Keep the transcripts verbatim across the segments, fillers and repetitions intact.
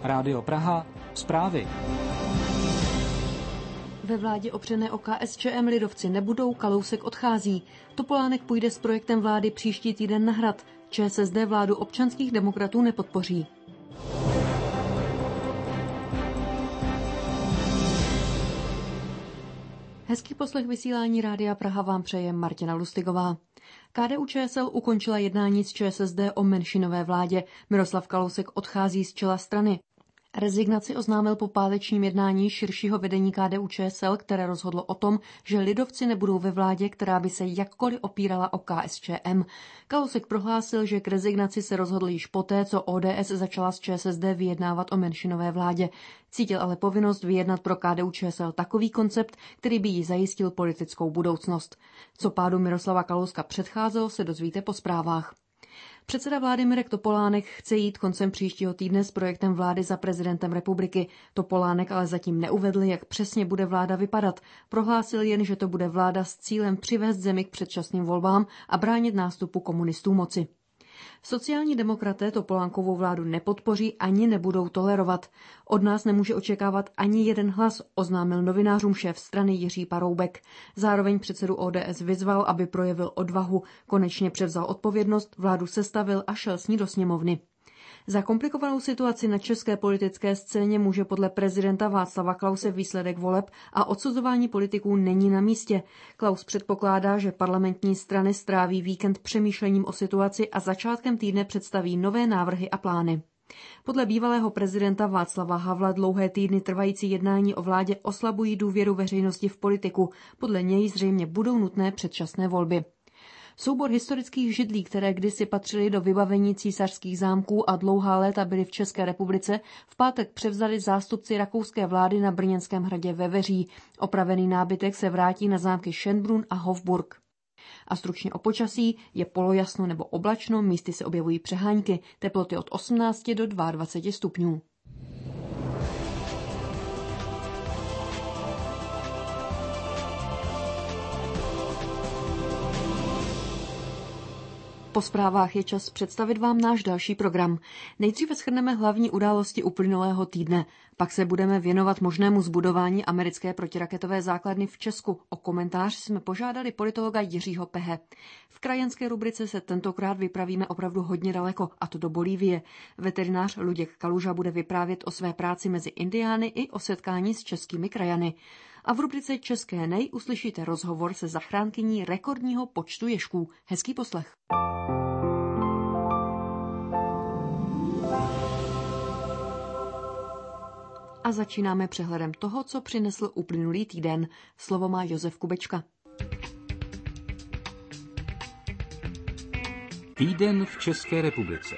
Rádio Praha, zprávy. Ve vládě opřené o K S Č M lidovci nebudou, Kalousek odchází. Topolánek půjde s projektem vlády příští týden na Hrad. Č S S D vládu občanských demokratů nepodpoří. Hezký poslech vysílání Rádia Praha vám přeje Martina Lustigová. K D U Č S L ukončila jednání s Č S S D o menšinové vládě. Miroslav Kalousek odchází z čela strany. Rezignaci oznámil po pátečním jednání širšího vedení K D U Č S L, které rozhodlo o tom, že lidovci nebudou ve vládě, která by se jakkoliv opírala o K S Č M. Kalousek prohlásil, že k rezignaci se rozhodl již poté, co O D S začala s Č S S D vyjednávat o menšinové vládě. Cítil ale povinnost vyjednat pro K D U Č S L takový koncept, který by jí zajistil politickou budoucnost. Co pádu Miroslava Kalouska předcházelo, se dozvíte po zprávách. Předseda vlády Mirek Topolánek chce jít koncem příštího týdne s projektem vlády za prezidentem republiky. Topolánek ale zatím neuvedl, jak přesně bude vláda vypadat. Prohlásil jen, že to bude vláda s cílem přivést zemi k předčasným volbám a bránit nástupu komunistů moci. Sociální demokraté Topolánkovou vládu nepodpoří ani nebudou tolerovat. Od nás nemůže očekávat ani jeden hlas, oznámil novinářům šéf strany Jiří Paroubek. Zároveň předsedu O D S vyzval, aby projevil odvahu, konečně převzal odpovědnost, vládu sestavil a šel s ní do sněmovny. Za komplikovanou situaci na české politické scéně může podle prezidenta Václava Klause výsledek voleb a odsuzování politiků není na místě. Klaus předpokládá, že parlamentní strany stráví víkend přemýšlením o situaci a začátkem týdne představí nové návrhy a plány. Podle bývalého prezidenta Václava Havla dlouhé týdny trvající jednání o vládě oslabují důvěru veřejnosti v politiku. Podle něj zřejmě budou nutné předčasné volby. Soubor historických židlí, které kdysi patřily do vybavení císařských zámků a dlouhá léta byly v České republice, v pátek převzali zástupci rakouské vlády na Brněnském hradě ve Veří. Opravený nábytek se vrátí na zámky Schönbrunn a Hofburg. A stručně o počasí: je polojasno nebo oblačno, místy se objevují přehánky, teploty od osmnácti do dvaceti dvou stupňů. Po zprávách je čas představit vám náš další program. Nejdříve shrneme hlavní události uplynulého týdne, pak se budeme věnovat možnému zbudování americké protiraketové základny v Česku. O komentář jsme požádali politologa Jiřího Pehe. V krajanské rubrice se tentokrát vypravíme opravdu hodně daleko, a to do Bolívie. Veterinář Luděk Kaluža bude vyprávět o své práci mezi indiány i o setkání s českými krajany. A v rubrice České nej uslyšíte rozhovor se zachránkyní rekordního počtu ježků. Hezký poslech. A začínáme přehledem toho, co přinesl uplynulý týden. Slovo má Josef Kubečka. Týden v České republice.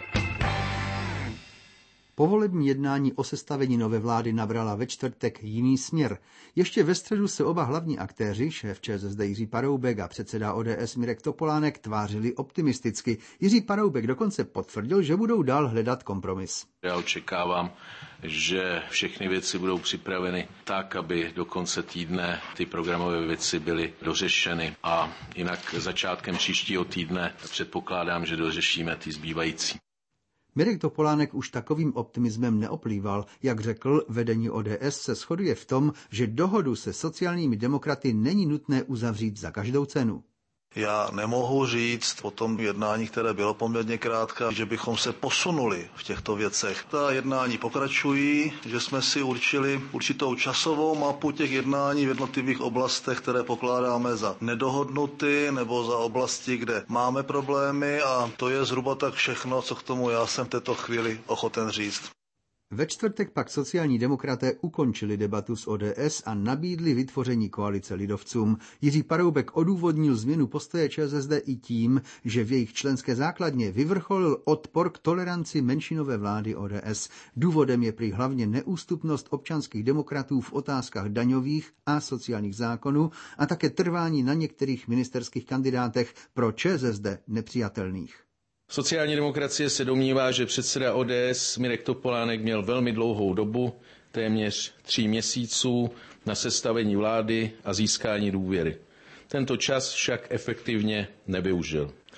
Povolební jednání o sestavení nové vlády nabrala ve čtvrtek jiný směr. Ještě ve středu se oba hlavní aktéři, šéf Č S S D Jiří Paroubek a předseda O D S Mirek Topolánek, tvářili optimisticky. Jiří Paroubek dokonce potvrdil, že budou dál hledat kompromis. Já očekávám, že všechny věci budou připraveny tak, aby do konce týdne ty programové věci byly dořešeny. A jinak začátkem příštího týdne předpokládám, že dořešíme ty zbývající. Mirek Topolánek už takovým optimismem neoplýval. Jak řekl, vedení O D S se shoduje v tom, že dohodu se sociálními demokraty není nutné uzavřít za každou cenu. Já nemohu říct po tom jednání, které bylo poměrně krátké, že bychom se posunuli v těchto věcech. Ta jednání pokračují, že jsme si určili určitou časovou mapu těch jednání v jednotlivých oblastech, které pokládáme za nedohodnuty nebo za oblasti, kde máme problémy, a to je zhruba tak všechno, co k tomu já jsem v této chvíli ochoten říct. Ve čtvrtek pak sociální demokraté ukončili debatu s O D S a nabídli vytvoření koalice lidovcům. Jiří Paroubek odůvodnil změnu postoje Č S S D i tím, že v jejich členské základně vyvrcholil odpor k toleranci menšinové vlády O D S. Důvodem je prý hlavně neústupnost občanských demokratů v otázkách daňových a sociálních zákonů a také trvání na některých ministerských kandidátech pro Č S S D nepřijatelných. Sociální demokracie se domnívá, že předseda O D S Mirek Topolánek měl velmi dlouhou dobu, téměř tří měsíců, na sestavení vlády a získání důvěry. Tento čas však efektivně nevyužil.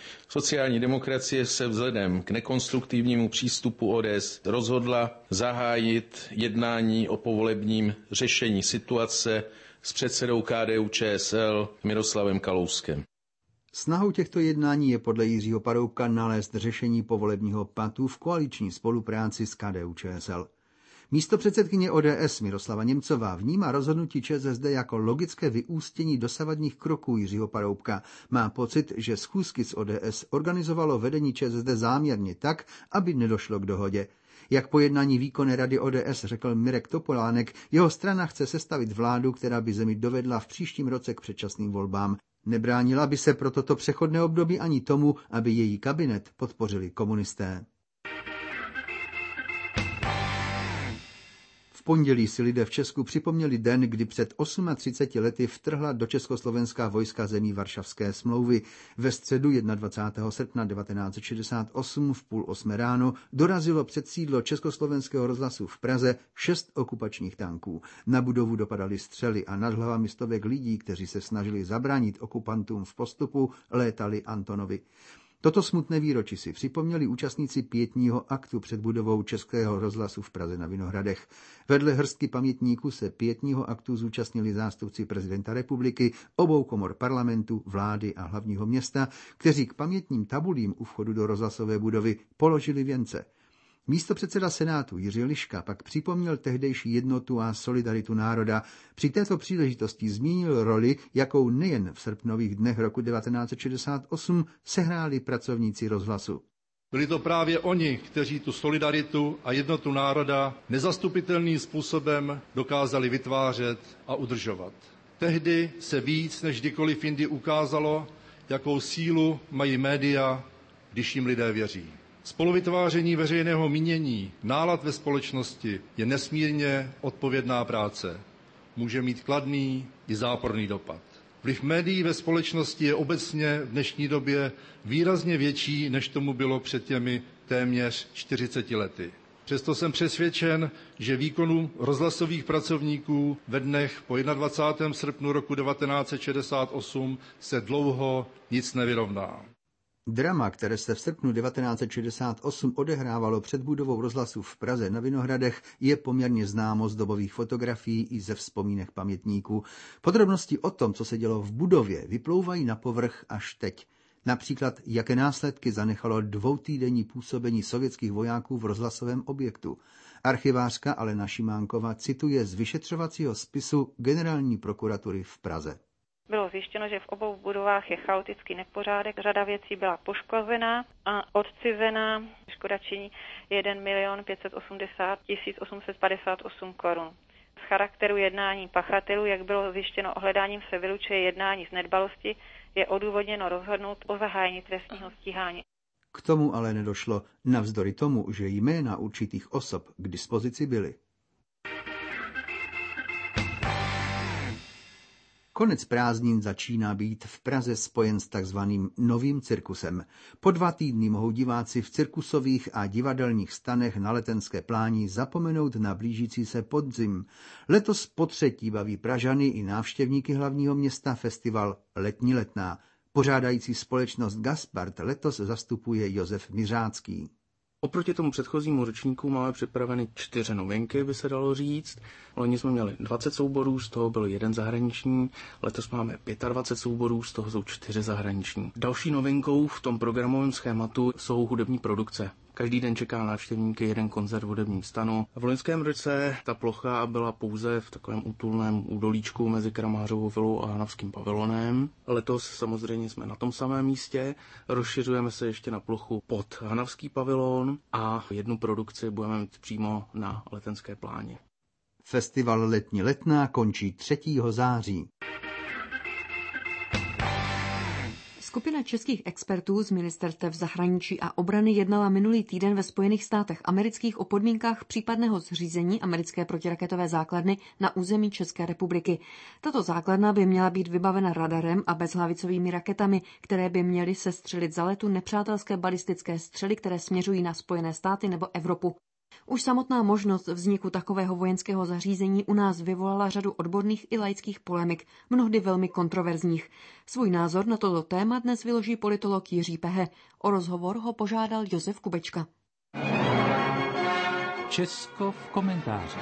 Sociální demokracie se vzhledem k nekonstruktivnímu přístupu O D S rozhodla zahájit jednání o povolebním řešení situace s předsedou K D U Č S L Miroslavem Kalouskem. Snahou těchto jednání je podle Jiřího Paroubka nalézt řešení povolebního patu v koaliční spolupráci s K D U Č S L. Místopředsedkyně O D S Miroslava Němcová vnímá rozhodnutí Č S S D jako logické vyústění dosavadních kroků Jiřího Paroubka. Má pocit, že schůzky s O D S organizovalo vedení Č S S D záměrně tak, aby nedošlo k dohodě. Jak po jednání výkonné rady O D S řekl Mirek Topolánek, jeho strana chce sestavit vládu, která by zemi dovedla v příštím roce k předčasným volbám. Nebránila by se pro toto přechodné období ani tomu, aby její kabinet podpořili komunisté. V pondělí si lidé v Česku připomněli den, kdy před třiceti osmi lety vtrhla do Československa vojska zemí Varšavské smlouvy. Ve středu dvacátého prvního srpna devatenáct set šedesát osm v půl osmé ráno dorazilo před sídlo Československého rozhlasu v Praze šest okupačních tanků. Na budovu dopadaly střely a nad hlavami stovek lidí, kteří se snažili zabránit okupantům v postupu, létali Antonovy. Toto smutné výročí si připomněli účastníci pietního aktu před budovou Českého rozhlasu v Praze na Vinohradech. Vedle hrstky pamětníků se pietního aktu zúčastnili zástupci prezidenta republiky, obou komor parlamentu, vlády a hlavního města, kteří k pamětním tabulím u vchodu do rozhlasové budovy položili věnce. Místopředseda Senátu Jiří Liška pak připomněl tehdejší jednotu a solidaritu národa. Při této příležitosti zmínil roli, jakou nejen v srpnových dnech roku devatenáct set šedesát osm sehráli pracovníci rozhlasu. Byli to právě oni, kteří tu solidaritu a jednotu národa nezastupitelným způsobem dokázali vytvářet a udržovat. Tehdy se víc než kdykoliv jindy ukázalo, jakou sílu mají média, když jim lidé věří. Spoluvytváření veřejného mínění, nálad ve společnosti je nesmírně odpovědná práce. Může mít kladný i záporný dopad. Vliv médií ve společnosti je obecně v dnešní době výrazně větší, než tomu bylo před těmi téměř čtyřiceti lety. Přesto jsem přesvědčen, že výkonu rozhlasových pracovníků ve dnech po dvacátého prvního srpnu roku devatenáct set šedesát osm se dlouho nic nevyrovná. Drama, které se v srpnu devatenáct set šedesát osm odehrávalo před budovou rozhlasu v Praze na Vinohradech, je poměrně známo z dobových fotografií i ze vzpomínek pamětníků. Podrobnosti o tom, co se dělo v budově, vyplouvají na povrch až teď. Například, jaké následky zanechalo dvoutýdenní působení sovětských vojáků v rozhlasovém objektu. Archivářka Alena Šimánková cituje z vyšetřovacího spisu Generální prokuratury v Praze. Bylo zjištěno, že v obou budovách je chaotický nepořádek, řada věcí byla poškozená a odcizená. Škoda činí jeden milion pět set osmdesát tisíc osm set padesát osm korun. Z charakteru jednání pachatelů, jak bylo zjištěno ohledáním, se vylučuje jednání z nedbalosti, je odůvodněno rozhodnout o zahájení trestního stíhání. K tomu ale nedošlo, navzdory tomu, že jména určitých osob k dispozici byly. Konec prázdnin začíná být v Praze spojen s takzvaným novým cirkusem. Po dva týdny mohou diváci v cirkusových a divadelních stanech na Letenské pláni zapomenout na blížící se podzim. Letos potřetí baví Pražany i návštěvníky hlavního města festival Letní letná. Pořádající společnost Gaspard letos zastupuje Josef Miřácký. Oproti tomu předchozímu ročníku máme připraveny čtyři novinky, by se dalo říct. Loni jsme měli dvacet souborů, z toho byl jeden zahraniční, letos máme dvacet pět souborů, z toho jsou čtyři zahraniční. Další novinkou v tom programovém schématu jsou hudební produkce. Každý den čeká návštěvníky jeden koncert v hudebním stanu. V loňském roce ta plocha byla pouze v takovém útulném údolíčku mezi Kramářovou vilou a Hanavským pavilonem. Letos samozřejmě jsme na tom samém místě. Rozšiřujeme se ještě na plochu pod Hanavský pavilon a jednu produkci budeme mít přímo na Letenské pláni. Festival Letní letná končí třetího září. Skupina českých expertů z ministerstev zahraničí a obrany jednala minulý týden ve Spojených státech amerických o podmínkách případného zřízení americké protiraketové základny na území České republiky. Tato základna by měla být vybavena radarem a bezhlavicovými raketami, které by měly sestřelit za letu nepřátelské balistické střely, které směřují na Spojené státy nebo Evropu. Už samotná možnost vzniku takového vojenského zařízení u nás vyvolala řadu odborných i laických polemik, mnohdy velmi kontroverzních. Svůj názor na toto téma dnes vyloží politolog Jiří Pehe. O rozhovor ho požádal Josef Kubečka. Česko v komentáři.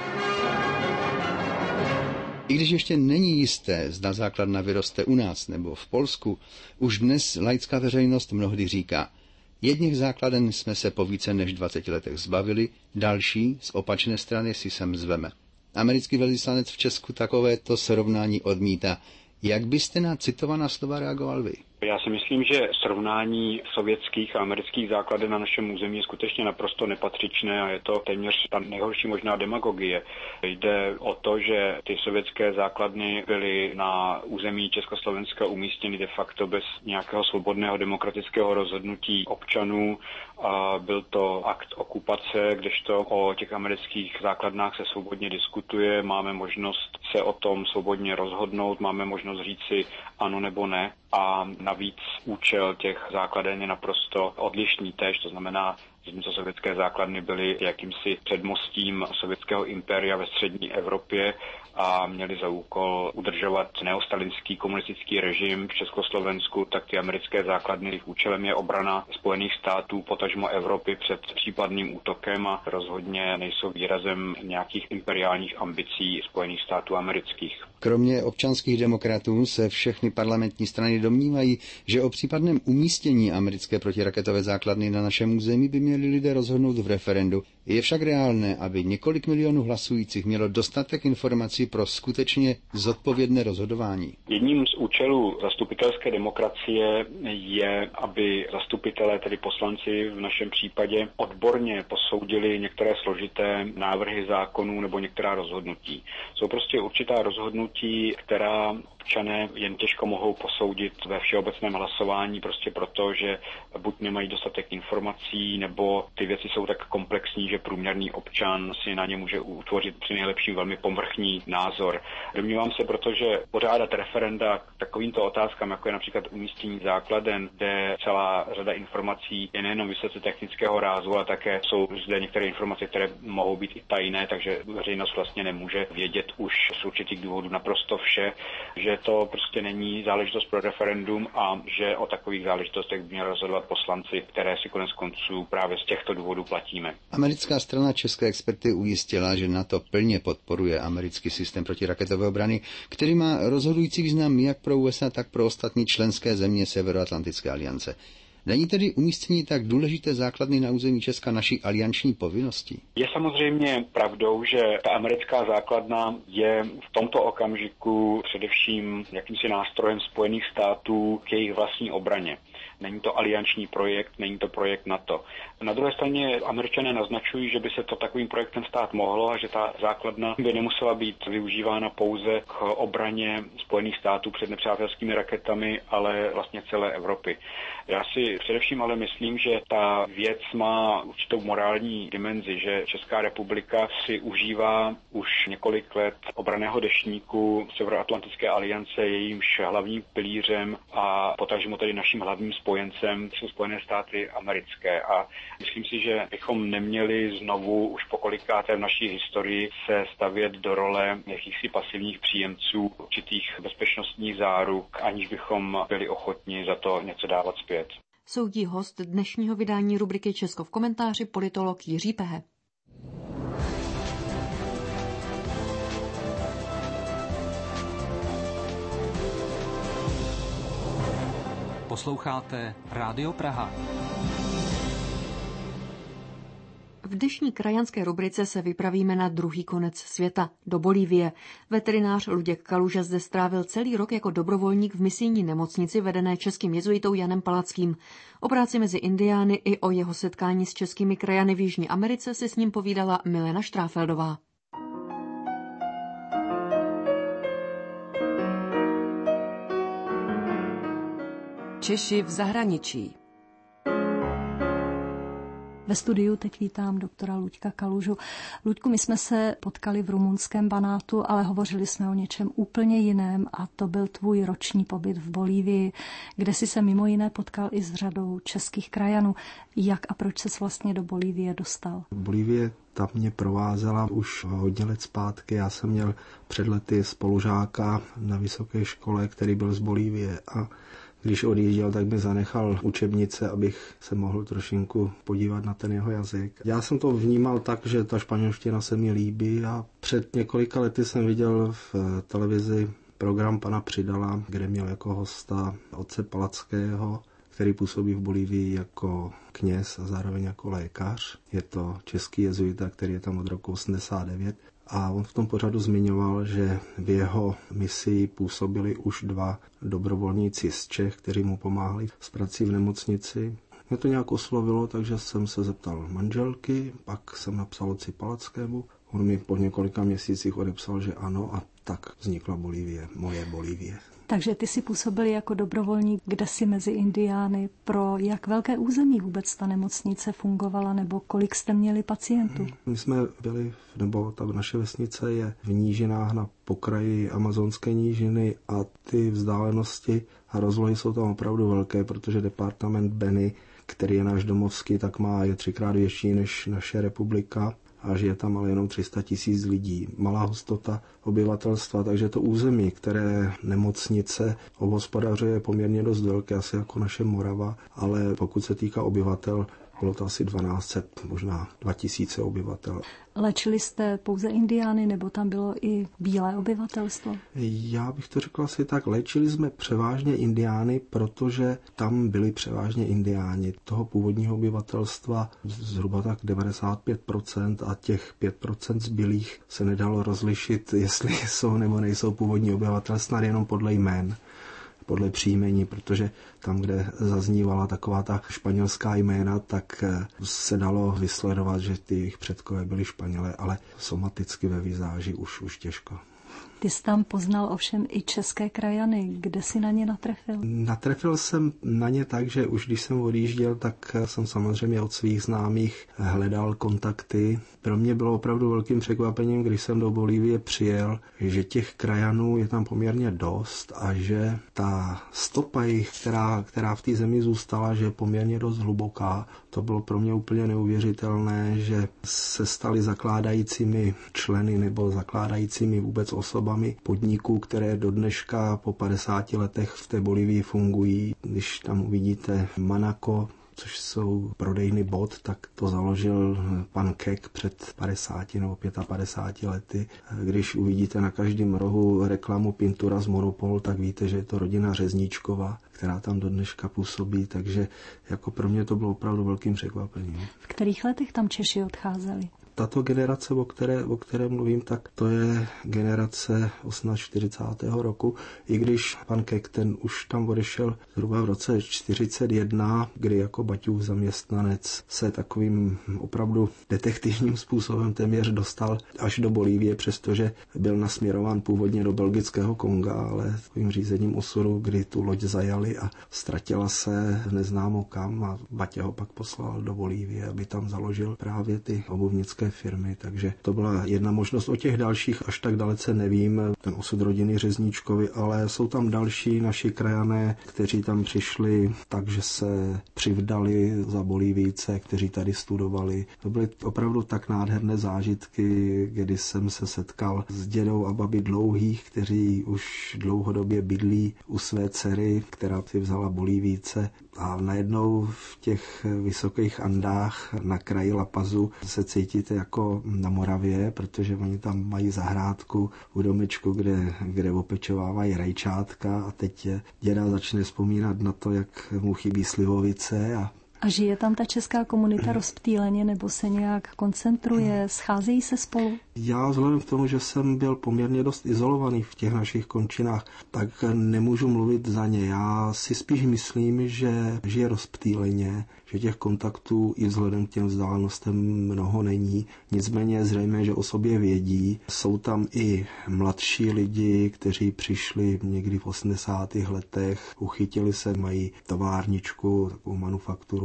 I když ještě není jisté, zda základna vyroste u nás nebo v Polsku, už dnes laická veřejnost mnohdy říká: jedněch základen jsme se po více než dvaceti letech zbavili, další z opačné strany si sem zveme. Americký velvyslanec v Česku takovéto srovnání odmítá. Jak byste na citovaná slova reagoval vy? Já si myslím, že srovnání sovětských a amerických základen na našem území je skutečně naprosto nepatřičné a je to téměř ta nejhorší možná demagogie. Jde o to, že ty sovětské základny byly na území Československa umístěny de facto bez nějakého svobodného demokratického rozhodnutí občanů a byl to akt okupace, kdežto o těch amerických základnách se svobodně diskutuje, máme možnost se o tom svobodně rozhodnout, máme možnost říci ano nebo ne. A navíc účel těch základen je naprosto odlišný též, to znamená, zatímco sovětské základny byly jakýmsi předmostím sovětského impéria ve střední Evropě a měli za úkol udržovat neostalinský komunistický režim v Československu, tak ty americké základny, jejich účelem je obrana Spojených států, potažmo Evropy před případným útokem a rozhodně nejsou výrazem nějakých imperiálních ambicí Spojených států amerických. Kromě občanských demokratů se všechny parlamentní strany domnívají, že o případném umístění americké protiraketové základny na našem území by měli lidé rozhodnout v referendu. Je však reálné, aby několik milionů hlasujících mělo dostatek informací pro skutečně zodpovědné rozhodování. Jedním z účelů zastupitelské demokracie je, aby zastupitelé, tedy poslanci v našem případě, odborně posoudili některé složité návrhy zákonů nebo některá rozhodnutí. Jsou prostě určitá rozhodnutí, která občané jen těžko mohou posoudit ve všeobecném hlasování, prostě proto, že buď nemají dostatek informací, nebo ty věci jsou tak komplexní, že průměrný občan si na ně může utvořit při nejlepším velmi pomvrchní názor. Domnívám se, protože pořádat referenda k takovýmto otázkám, jako je například umístění základen, kde celá řada informací je nejenom vysoce technického rázu, ale také jsou zde některé informace, které mohou být i tajné, takže veřejnost vlastně nemůže vědět už z určitých důvodů naprosto vše, že to prostě není záležitost pro referendum a že o takových záležitostech by měli rozhodovat poslanci, které si konec konců právě z těchto důvodů platíme. Americká strana české experty ujistila, že NATO plně podporuje americký systém protiraketové obrany, který má rozhodující význam jak pro U S A, tak pro ostatní členské země Severoatlantické aliance. Není tedy umístění tak důležité základny na území Česka naší alianční povinností? Je samozřejmě pravdou, že ta americká základna je v tomto okamžiku především jakýmsi nástrojem Spojených států k jejich vlastní obraně. Není to alianční projekt, není to projekt NATO. Na druhé straně Američané naznačují, že by se to takovým projektem stát mohlo a že ta základna by nemusela být využívána pouze k obraně Spojených států před nepřátelskými raketami, ale vlastně celé Evropy. Já si především ale myslím, že ta věc má určitou morální dimenzi, že Česká republika si užívá už několik let obranného deštníku Severoatlantické aliance, jejímž hlavním pilířem a potažmo tedy naším hlavním spojencem jsou Spojené státy americké. A myslím si, že bychom neměli znovu už pokolikáté v naší historii se stavět do role jakýchsi pasivních příjemců určitých bezpečnostních záruk, aniž bychom byli ochotni za to něco dávat zpět. Soudí host dnešního vydání rubriky Česko v komentáři politolog Jiří Pehe. Posloucháte Rádio Praha. V dnešní krajanské rubrice se vypravíme na druhý konec světa, do Bolívie. Veterinář Luděk Kaluža zde strávil celý rok jako dobrovolník v misijní nemocnici vedené českým jezuitou Janem Palackým. O práci mezi indiány i o jeho setkání s českými krajany v Jižní Americe si s ním povídala Milena Štráfeldová. Češi v zahraničí. Ve studiu teď vítám doktora Luďka Kalužu. Luďku, my jsme se potkali v rumunském Banátu, ale hovořili jsme o něčem úplně jiném a to byl tvůj roční pobyt v Bolívii, kde jsi se mimo jiné potkal i s řadou českých krajanů. Jak a proč ses vlastně do Bolívie dostal? Bolívie ta mě provázela už hodně let zpátky. Já jsem měl před lety spolužáka na vysoké škole, který byl z Bolívie a když odjížděl, tak mi zanechal učebnice, abych se mohl trošinku podívat na ten jeho jazyk. Já jsem to vnímal tak, že ta španělština se mi líbí a před několika lety jsem viděl v televizi program pana Přidala, kde měl jako hosta otce Palackého, který působí v Bolívii jako kněz a zároveň jako lékař. Je to český jezuita, který je tam od roku osmdesát devět. A on v tom pořadu zmiňoval, že v jeho misii působili už dva dobrovolníci z Čech, kteří mu pomáhali s prací v nemocnici. Mě to nějak oslovilo, takže jsem se zeptal manželky, pak jsem napsal otci Palackému. On mi po několika měsících odepsal, že ano, a tak vznikla Bolívie, moje Bolívie. Takže ty si působil jako dobrovolník, kde si mezi Indiány. Pro jak velké území vůbec ta nemocnice fungovala, nebo kolik jste měli pacientů? My jsme byli, nebo ta naše vesnice je v nížinách na pokraji amazonské nížiny a ty vzdálenosti a rozlohy jsou tam opravdu velké, protože departament Beni, který je náš domovský, tak má je třikrát větší než naše republika. A žije tam ale jenom tři sta tisíc lidí. Malá hustota obyvatelstva, takže to území, které nemocnice obhospodařuje, je poměrně dost velké, asi jako naše Morava, ale pokud se týká obyvatel, bylo to asi dvanáct set, možná dva tisíce obyvatel. Léčili jste pouze Indiány, nebo tam bylo i bílé obyvatelstvo? Já bych to řekl asi tak. Léčili jsme převážně Indiány, protože tam byli převážně Indiáni. Toho původního obyvatelstva zhruba tak devadesát pět procent a těch pět procent zbylých se nedalo rozlišit, jestli jsou nebo nejsou původní obyvatel, snad jenom podle jmén, podle příjmení, protože tam, kde zaznívala taková ta španělská jména, tak se dalo vysledovat, že ty jejich předkové byli Španělé, ale somaticky ve vizáži už, už těžko. Ty jsi tam poznal ovšem i české krajany. Kde jsi na ně natrefil? Natrefil jsem na ně tak, že už když jsem odjížděl, tak jsem samozřejmě od svých známých hledal kontakty. Pro mě bylo opravdu velkým překvapením, když jsem do Bolívie přijel, že těch krajanů je tam poměrně dost a že ta stopa jich, která, která v té zemi zůstala, že je poměrně dost hluboká. To bylo pro mě úplně neuvěřitelné, že se stali zakládajícími členy nebo zakládajícími vůbec osobami podniků, které do dneška po padesáti letech v té Bolívii fungují. Když tam uvidíte Manaco, což jsou prodejny bot, tak to založil pan Kek před padesáti nebo padesát pěti lety. Když uvidíte na každém rohu reklamu Pintura z Monopol, tak víte, že je to rodina Řezníčkova, která tam do dneška působí, takže jako pro mě to bylo opravdu velkým překvapením. V kterých letech tam Češi odcházeli? Tato generace, o které, o které mluvím, tak to je generace čtyřicátého osmého roku, i když pan Kek ten už tam odešel zhruba v roce čtyřicet jedna, kdy jako Baťův zaměstnanec se takovým opravdu detektivním způsobem téměř dostal až do Bolívie, přestože byl nasměrován původně do belgického Konga, ale takovým řízením osudu, kdy tu loď zajali a ztratila se neznámo kam a Baťa ho pak poslal do Bolívie, aby tam založil právě ty obuvnické firmy, takže to byla jedna možnost. O těch dalších až tak dalece nevím, ten osud rodiny Řezníčkovi, ale jsou tam další naši krajané, kteří tam přišli, takže se přivdali za Bolívijce, kteří tady studovali. To byly opravdu tak nádherné zážitky, kdy jsem se setkal s dědou a babi Dlouhých, kteří už dlouhodobě bydlí u své dcery, která si vzala Bolívijce, a najednou v těch vysokých Andách na kraji La Pazu se cítíte jako na Moravě, protože oni tam mají zahrádku u domečku, kde, kde opečovávají rajčátka a teď děda začne vzpomínat na to, jak mu chybí slivovice a A žije tam ta česká komunita rozptýleně nebo se nějak koncentruje, scházejí se spolu? Já vzhledem k tomu, že jsem byl poměrně dost izolovaný v těch našich končinách, tak nemůžu mluvit za ně. Já si spíš myslím, že žije rozptýleně, že těch kontaktů i vzhledem k těm vzdálenostem mnoho není. Nicméně je zřejmé, že o sobě vědí. Jsou tam i mladší lidi, kteří přišli někdy v osmdesátých letech, uchytili se, mají továrničku, takovou manufakturu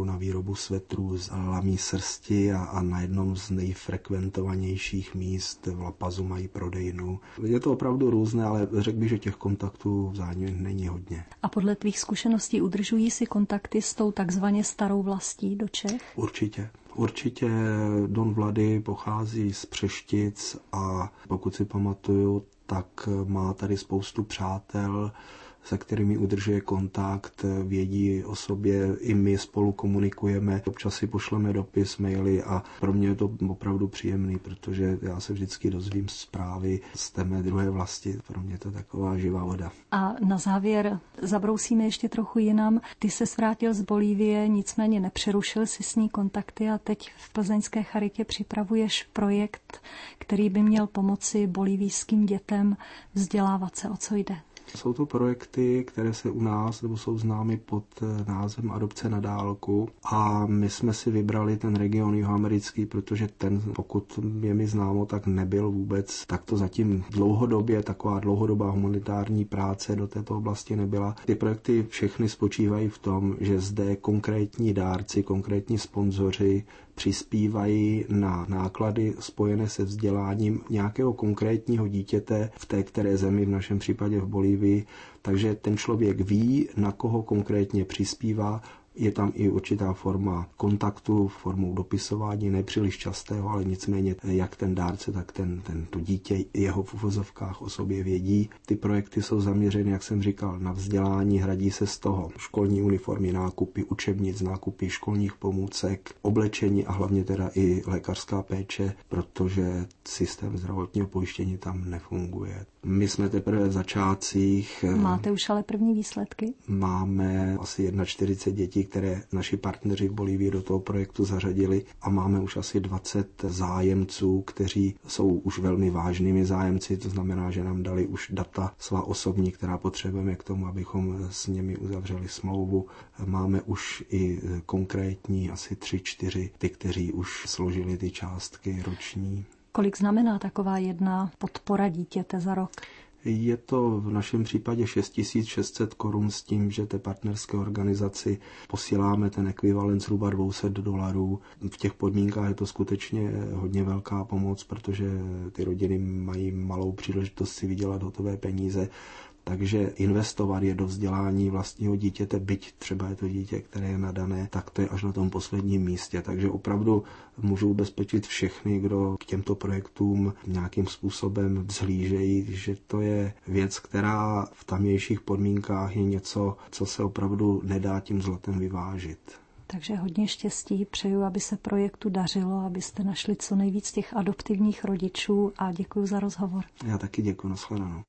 na výrobu svetrů z lamí srsti a, a na jednom z nejfrekventovanějších míst v La Pazu mají prodejnu. Je to opravdu různé, ale řekl bych, že těch kontaktů vzájemně není hodně. A podle tvých zkušeností udržují si kontakty s tou takzvaně starou vlastí do Čech? Určitě. Určitě Don Vlady pochází z Přeštic a pokud si pamatuju, tak má tady spoustu přátel, se kterými udržuje kontakt, vědí o sobě, i my spolu komunikujeme, občas si pošleme dopis, maily a pro mě je to opravdu příjemný, protože já se vždycky dozvím zprávy z té mé druhé vlasti, pro mě je to taková živá voda. A na závěr zabrousíme ještě trochu jinam. Ty se vrátil z Bolívie, nicméně nepřerušil si s ní kontakty a teď v plzeňské charitě připravuješ projekt, který by měl pomoci bolívijským dětem vzdělávat se. O co jde? Jsou to projekty, které se u nás nebo jsou známy pod názvem Adopce na dálku a my jsme si vybrali ten region jihoamerický, protože ten, pokud je mi známo, tak nebyl vůbec takto zatím dlouhodobě, taková dlouhodobá humanitární práce do této oblasti nebyla. Ty projekty všechny spočívají v tom, že zde konkrétní dárci, konkrétní sponzoři přispívají na náklady spojené se vzděláním nějakého konkrétního dítěte v té které zemi, v našem případě v Bolívii. Takže ten člověk ví, na koho konkrétně přispívá. Je tam i určitá forma kontaktu, formou dopisování, nepříliš častého, ale nicméně jak ten dárce, tak ten, ten to dítě jeho v uvozovkách o sobě vědí. Ty projekty jsou zaměřeny, jak jsem říkal, na vzdělání, hradí se z toho školní uniformy, nákupy učebnic, nákupy školních pomůcek, oblečení a hlavně teda i lékařská péče, protože systém zdravotního pojištění tam nefunguje. My jsme teprve v začátcích. Máte už ale první výsledky? Máme asi čtyřicet jedna dětí, které naši partneři v Bolívii do toho projektu zařadili a máme už asi dvacet zájemců, kteří jsou už velmi vážnými zájemci, to znamená, že nám dali už data svá osobní, která potřebujeme k tomu, abychom s nimi uzavřeli smlouvu. Máme už i konkrétní asi tři, čtyři, ty, kteří už složili ty částky roční. Kolik znamená taková jedna podpora dítěte za rok? Je to v našem případě šest tisíc šest set korun s tím, že té partnerské organizaci posíláme ten ekvivalent zhruba dvě stě dolarů. V těch podmínkách je to skutečně hodně velká pomoc, protože ty rodiny mají malou příležitost si vydělat hotové peníze. Takže investovat je do vzdělání vlastního dítěte, byť třeba je to dítě, které je nadané, tak to je až na tom posledním místě. Takže opravdu můžu ubezpečit všechny, kdo k těmto projektům nějakým způsobem vzhlížejí, že to je věc, která v tamějších podmínkách je něco, co se opravdu nedá tím zlatem vyvážit. Takže hodně štěstí, přeju, aby se projektu dařilo, abyste našli co nejvíc těch adoptivních rodičů a děkuji za rozhovor. Já taky děkuji, nashledanou.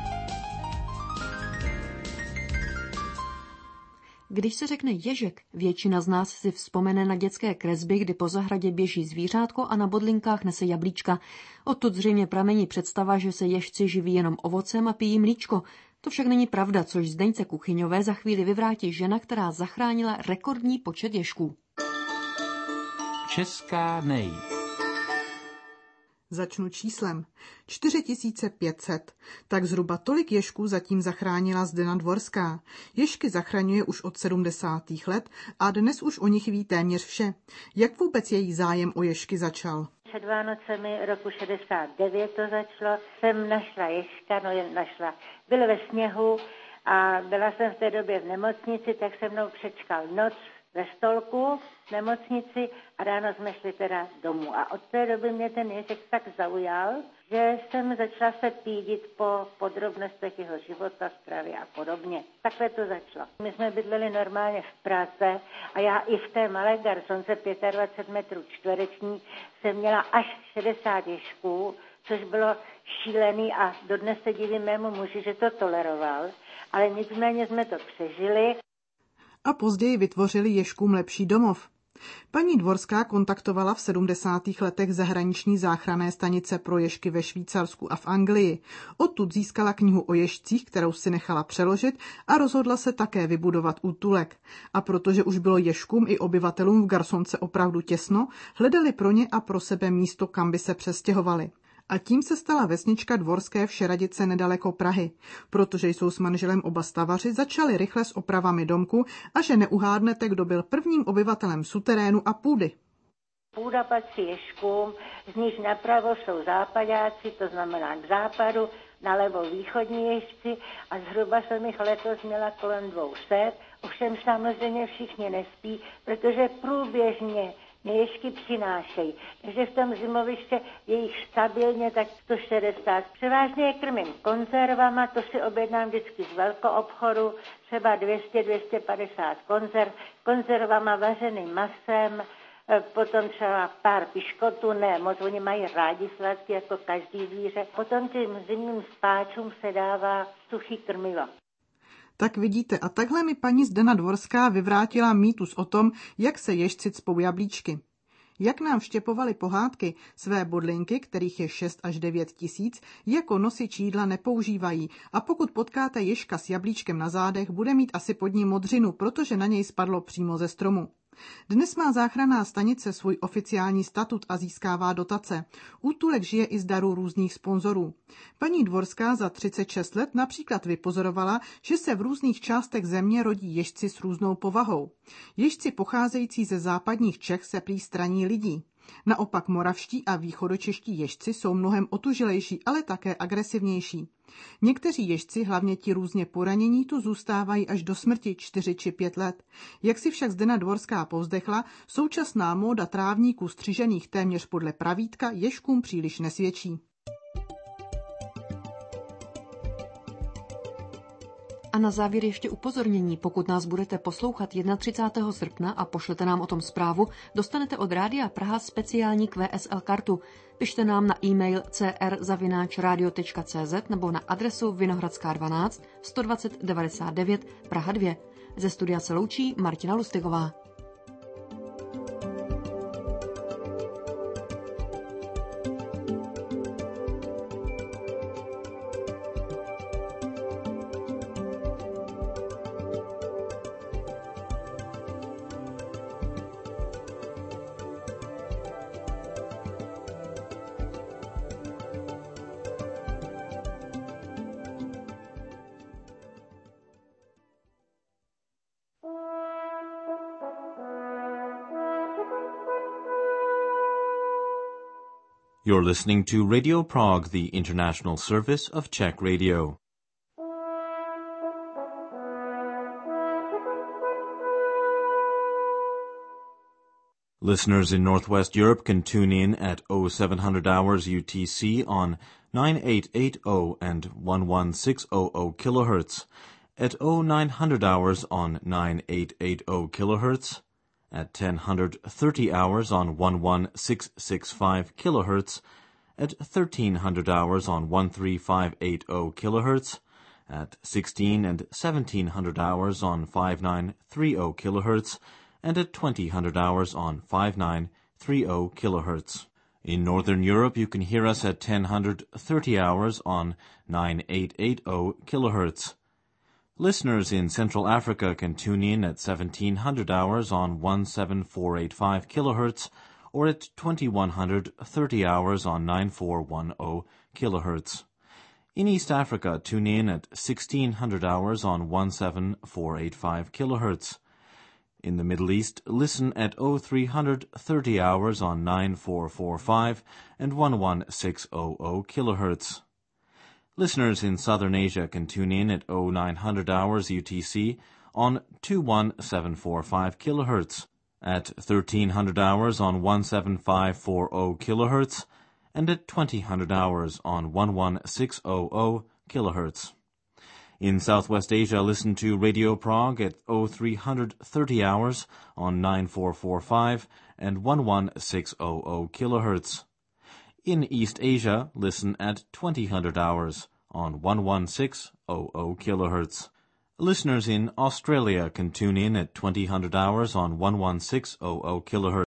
Když se řekne ježek, většina z nás si vzpomene na dětské kresby, kdy po zahradě běží zvířátko a na bodlinkách nese jablíčka. Odtud zřejmě pramení představa, že se ježci živí jenom ovocem a pijí mlíčko. To však není pravda, což Zdeňce Kuchyňové za chvíli vyvrátí žena, která zachránila rekordní počet ježků. Česká nej. Začnu číslem. čtyři tisíce pět set. Tak zhruba tolik ježků zatím zachránila Zdena Dvorská. Ježky zachraňuje už od sedmdesátých let a dnes už o nich ví téměř vše. Jak vůbec její zájem o ježky začal? Před Vánocemi roku šedesát devět to začalo. Jsem našla ježka, no jen našla. Byl ve sněhu a byla jsem v té době v nemocnici, tak se mnou přečkal noc ve stolku v nemocnici a ráno jsme šli teda domů. A od té doby mě ten ježek tak zaujal, že jsem začala se pídit po podrobnostech jeho života, stravy a podobně. Takhle to začalo. My jsme bydleli normálně v Praze a já i v té malé garsonce dvacet pět metrů čtverečních jsem měla až šedesát ježků, což bylo šílený a dodnes se divím mému muži, že to toleroval, ale nicméně jsme to přežili. A později vytvořili ježkům lepší domov. Paní Dvorská kontaktovala v sedmdesátých letech zahraniční záchranné stanice pro ježky ve Švýcarsku a v Anglii. Odtud získala knihu o ježcích, kterou si nechala přeložit a rozhodla se také vybudovat útulek. A protože už bylo ježkům i obyvatelům v garsonce opravdu těsno, hledali pro ně a pro sebe místo, kam by se přestěhovali. A tím se stala vesnička Dvorské Všeradice nedaleko Prahy. Protože jsou s manželem oba stavaři, začali rychle s opravami domku a že neuhádnete, kdo byl prvním obyvatelem suterénu a půdy. Půda patří Ježkům, z níž napravo jsou západáci, to znamená k západu, nalevo východní Ježci a zhruba jsem jich letos měla kolem dvou set. Ovšem samozřejmě všichni nespí, protože průběžně mě Ježky přinášejí. Takže v tom zimoviště je jich stabilně tak sto šedesát. Převážně je krmím konzervama, to si objednám vždycky z velkoobchodu, třeba dvě stě až dvě stě padesát konzerv, konzervama vařeným masem, potom třeba pár piškotů, ne, moc oni mají rádi sladký jako každý zvíře. Potom tím zimním spáčům se dává suchý krmivo. Tak vidíte, a takhle mi paní Zdena Dvorská vyvrátila mýtus o tom, jak se ježci cpou jablíčky. Jak nám vštěpovali pohádky, své bodlinky, kterých je šest až devět tisíc, jako nosič jídla nepoužívají a pokud potkáte ježka s jablíčkem na zádech, bude mít asi pod ním modřinu, protože na něj spadlo přímo ze stromu. Dnes má záchranná stanice svůj oficiální statut a získává dotace. Útulek žije i z darů různých sponzorů. Paní Dvorská za třicet šest let například vypozorovala, že se v různých částech země rodí ježci s různou povahou. Ježci pocházející ze západních Čech se prý straní lidí. Naopak moravští a východočeští ježci jsou mnohem otužilejší, ale také agresivnější. Někteří ježci, hlavně ti různě poranění, tu zůstávají až do smrti čtyři či pět let. Jak si však Zdena Dvorská povzdechla, současná móda trávníků střižených téměř podle pravítka ježkům příliš nesvědčí. A na závěr ještě upozornění, pokud nás budete poslouchat třicátého prvního srpna a pošlete nám o tom zprávu, dostanete od Rádia Praha speciální Q S L kartu. Pište nám na e-mail c r zavináč radio tečka c z nebo na adresu Vinohradská dvanáct sto dvacet devadesát devět Praha dva. Ze studia se loučí Martina Lustigová. You're listening to Radio Prague, the international service of Czech Radio. Listeners in Northwest Europe can tune in at oh seven hundred hours U T C on nine eight eight oh and eleven six hundred kilohertz, at oh nine hundred hours on nine eight eight oh kilohertz, at ten thirty hours on eleven six sixty-five kilohertz, at thirteen hundred hours on thirteen five eighty kilohertz, at sixteen and seventeen hundred hours on fifty-nine thirty kilohertz, and at twenty hundred hours on fifty-nine thirty kilohertz. In Northern Europe, you can hear us at ten thirty hours on nine eight eight oh kilohertz. Listeners in Central Africa can tune in at seventeen hundred hours on seventeen four eighty-five kilohertz or at twenty-one thirty hours on nine four ten kilohertz. In East Africa, tune in at sixteen hundred hours on seventeen four eighty-five kilohertz. In the Middle East, listen at oh three thirty hours on nine four forty-five and eleven six hundred kilohertz. Listeners in Southern Asia can tune in at oh nine hundred hours U T C on twenty-one seven forty-five kilohertz, at thirteen hundred hours on seventeen five forty kilohertz, and at twenty hundred hours on eleven six hundred kilohertz. In Southwest Asia, listen to Radio Prague at oh three thirty hours on nine four forty-five and eleven six hundred kilohertz. In East Asia, listen at twenty hundred hours on eleven six hundred kilohertz. Listeners in Australia can tune in at twenty hundred hours on eleven six hundred kilohertz.